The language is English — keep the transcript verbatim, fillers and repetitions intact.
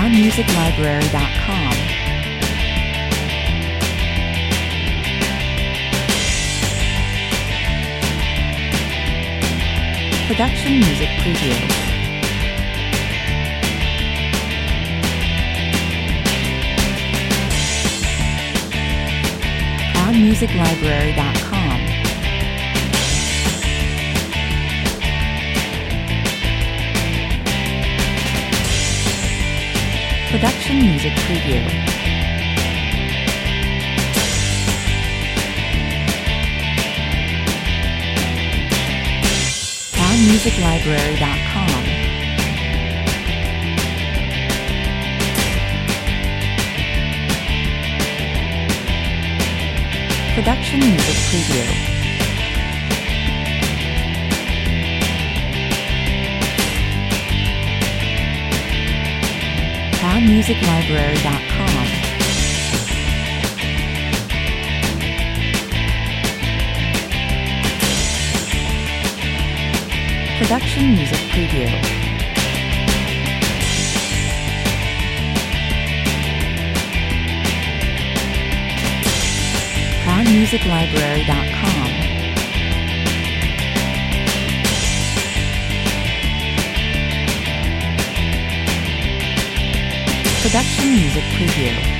proud music library dot com. Production Music Preview. proud music library dot com. Production Music Preview. proud music library dot com. Production Music Preview. proud music library dot com. Production Music Preview. proud music library dot com. Production Music Preview.